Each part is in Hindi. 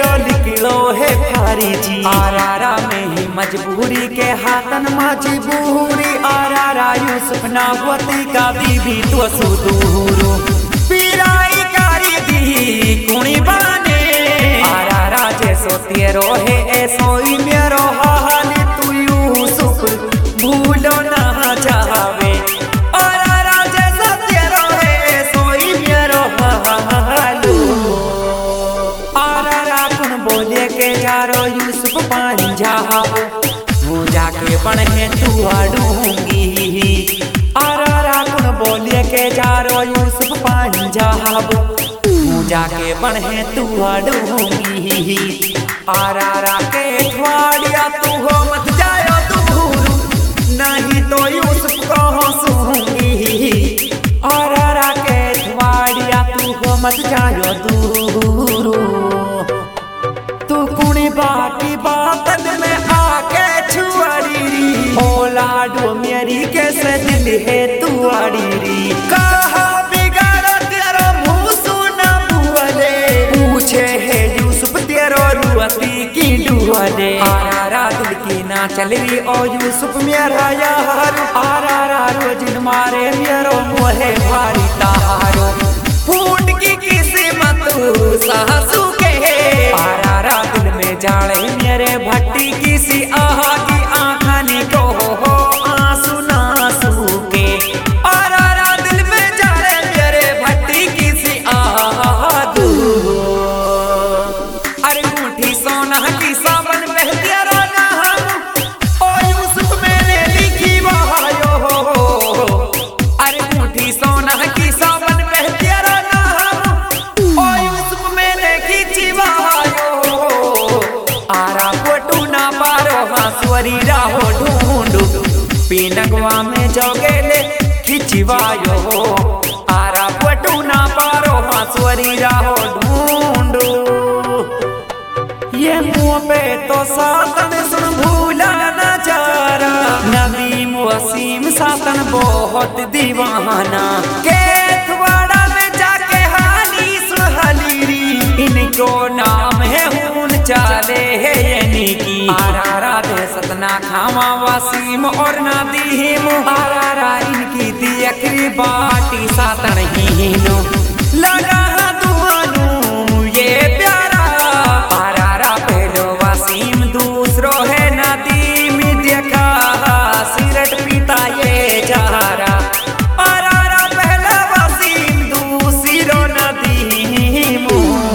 तेरो लिखलो है फारी जी। आरारा में ही मजबूरी के हाथन मजबूरी। आरारा यूसुफ नावती का बीबी तो सुदूरू पीराई कारी दी कुणी बाने। आरारा जैसो तेरो है ऐसो ही मेरो हाल तू यूसुफ भूलो ना जावे। आरारा जैसो तेरो है ऐसो ही मेरो हाल। आरारा कुण बोले के यारो यूसुफ पानी जाओ वो जाके बने तू आडूंगी। आरारा कुण बोले के यारो यूसुफ पानी जाओ वो जाके बने तू आडूंगी। आरारा के ठवाड़िया तू हो मत जायो दूर नहीं तो यूसुफ को हंसूंगी। आरारा के ठवाड़िया तू हो मत जायो दूर। तू कुणी बाकी बातन में आके छुआरी ओ लाडो मेरी कैसे दिल है तू आड़ी। कहा बिगाड़ा तेरा मुंह सुना बुआले पूछे है यूसुफ तेरो रुअती की डुआले। आरारा दिल की ना चल रही ओ यूसुफ मेरा यार। आरारा रोज मारे मेरो मोहे भारी तारो फूट की किस्मत सासू के। आरारा दिल में जाले मेरे भट्टी किसी आगी आखानी को हो आंसू ना सूखे। आरारा दिल में जाले मेरे भट्टी किसी आगू। अरे मुठी सोना की सावन बहती रोना ओ यूसुफ मैंने लिखी वायो। अरे मुठी सोना की सावन बहती रोना ओ यूसुफ मैंने खींची वायो। आरा फोटू ना पारो हांसवरी राहो ढूंढू पीनगवा में जोगेले खिंचवायो। आरा फोटू ना पारो हांसवरी राहो ढूंढू। ये मुँह पे तो सातन सुन भूला नजारा नबी वसीम सातन बहुत दीवाना। केथवाड़ा में जाके हाली सुन हलीरी इनको नाम है हून चाले है यानी की। आरारा दे सतना खावा वसीम और नदीम। आरारा इनकी दी अखरी बाटी सातन ही नो लगा दुआनू ये प्यारा। आरारा पहलो वसीम दूसरो है नदीम देखा सिरट पीता ये जारा। आरारा पहला वसीम दूसरो नदीम।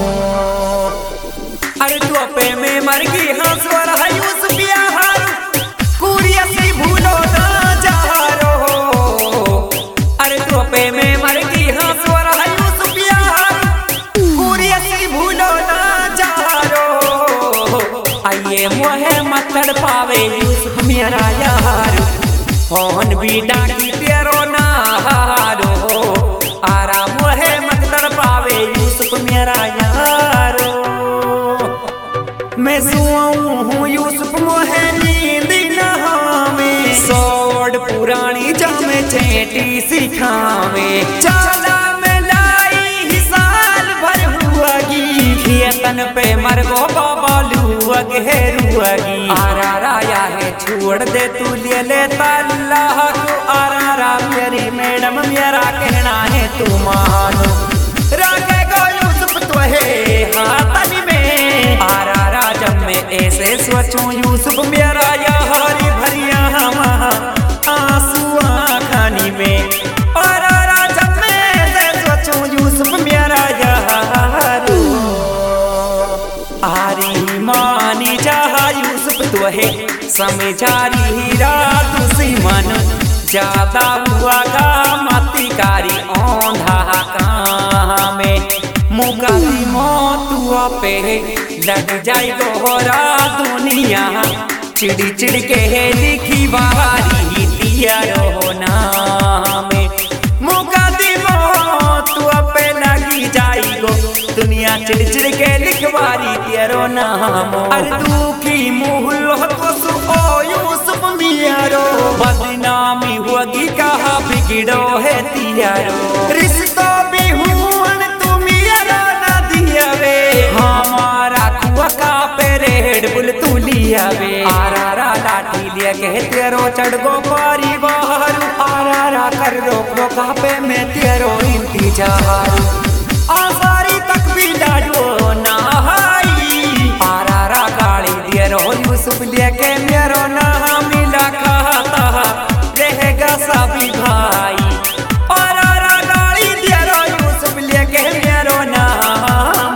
अरे तू पे में मर गई हंसवर है यूसुफ यार कुड़िया सी भूलो ना जारो। अरे तू पे में मर गई हंसवर है यूसुफ यार कुड़िया सी भूलो ना जारो। आइए मोहे मत पावे यूसुफ मेरा यार कौन भी डाकी तेरो ना हारो। आरा मोहे मत पावे यूसुफ मेरा यारो। मैं सुआऊं हूँ यूसुफ मोहे नींद नहावे सोड पुरानी जामे चेटी सिखावे। चाला में लाई ही साल भर हुआगी खेतन पे मरगो बाबा लुअग है रुआगी। आरारा या है छोड़ दे तू ले अल्लाह को। आरारा मेरी मैडम मेरा कहना है तू मानो रखे गो यूसुफ तो है हाथनी में। आरारा जब मैं ऐसे सोचूं यूसुफ मेरा यार भरिया आंसू आँखानी में। आरारा जब मैं ऐसे सोचूं यूसुफ मेरा यार आरी मानी जहा यूसुफ तो है समझारी रात सी मन ज्यादा हुआ गा मती कारी औंधा काम में। मुकादी मौतुआ पे लग जाए गोरा दुनिया चिड़ी चिड़ के लिखी बारी दिया रो नाम। मुकादी मौतुआ पे लगी जाई गो दुनिया चिड़ चिड़ के लिखवारी दिया रो नाम। अरे दुखी मुहल्लो तो सु ओ यूसुफ मियारो बदनामी हुआगी कहा बिगड़ो है तियारो। रिश्तों भी हुआ तुम यारो ना दिया वे हमारा कुआ लेके तेरो चढ़ गो परिवार आरा कर रो कापे में तेरो इंतजार आसारी तक भी डालो नहाई आरा गाड़ी तेरो यूसुफ लेके मेरो नाम मिला खाता रहेगा सभी भाई आरा गाड़ी तेरो यूसुफ लेके मेरो नाम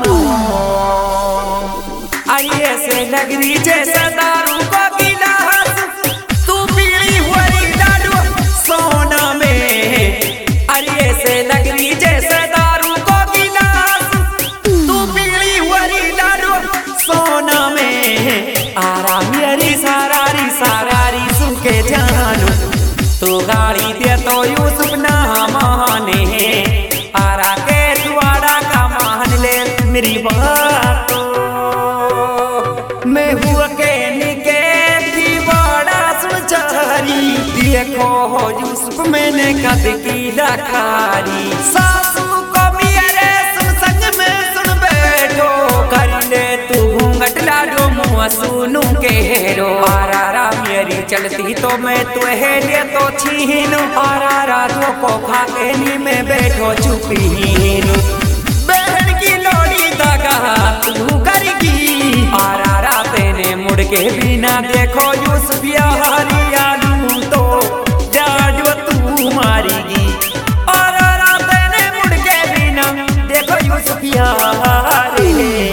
आइए से नगरी जैसा दारू को गिलास तू पीली हुई डालो सोना में अरे से नगरी जैसा दारू को गिलास तू पीली हुई डालो सोना में आरा मेरी सारारी सुन के जानो तू गाड़ी दे तो यूसुफ ना माने आरा के द्वारा का मान ले मेरी बात मैं हुआ के निके दीवाना सुचारी देखो हो यूसुफ मैंने कद की लखारी सासू को मेरे सुन संग में सुन बैठो कर ले तू घूंघट लाडो मुँह सुनू के रो आरा मेरी चलती तो मैं तुहे तो छीनू आरा दो को खा के नी में बैठो चुपीनू बहन की लोड़ी दगा तू करेगी आरा तेने मुड़ के बिना देखो यूसुफ यारी तो जाजो तू मारेगी आरा तेने मुड़ के बिना देखो यूसुफ यारी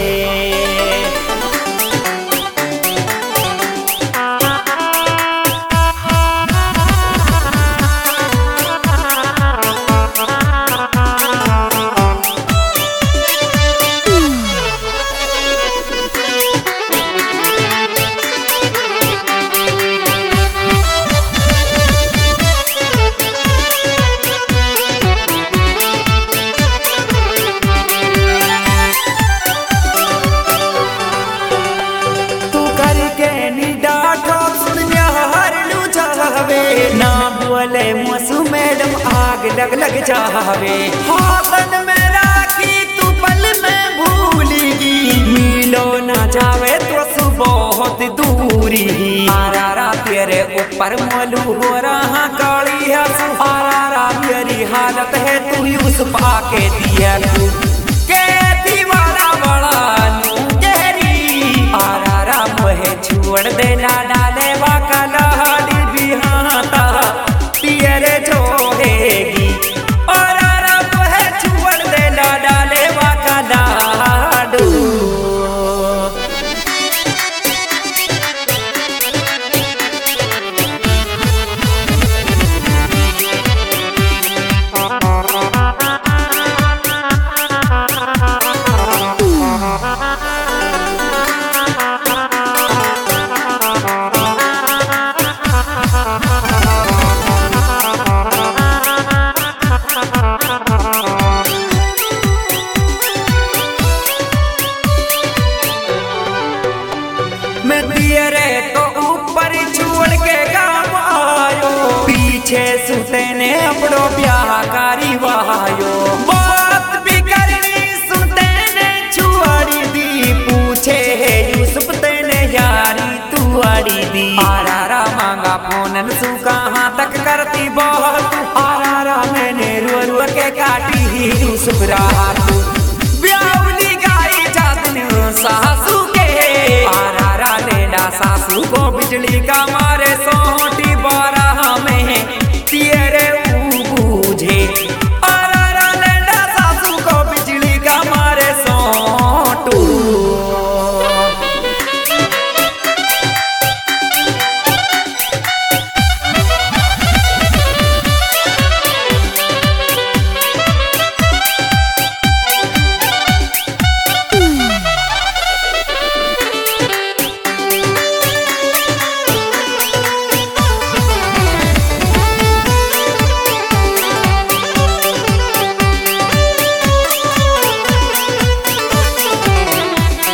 ना बोले मसू मैडम आग लग जावे हाथन में राखी तू पल में भूलेगी मिलो ना जावे तो सुबह बहुत दूरी आरा तेरे ऊपर मोलू हो रहा काली है आरा मेरी हालत है तू यूसुफ आके दिया तू के दीवाना बड़ा नू गहरी आरा मोहे छोड़ देना डाले वाका लाडी बिहाता पियरे जोड़ेगी और आरा मोहे छोड़ देना डाले वाका लाडू तो ऊपर छोड़ के गाँव आयो पीछे सुतेने अपनो ब्याह कारी वायो बात भी करनी सुतेने छुआड़ी दी पूछे यूसुफ तेने यारी तू आड़ी दी आरा मांगा फोनन सु कहाँ तक करती बहुत आरा मैंने रो के काटी यूसुफ रात ब्यावली गाई जातन सासू के आरा लेना सासू को बिजली का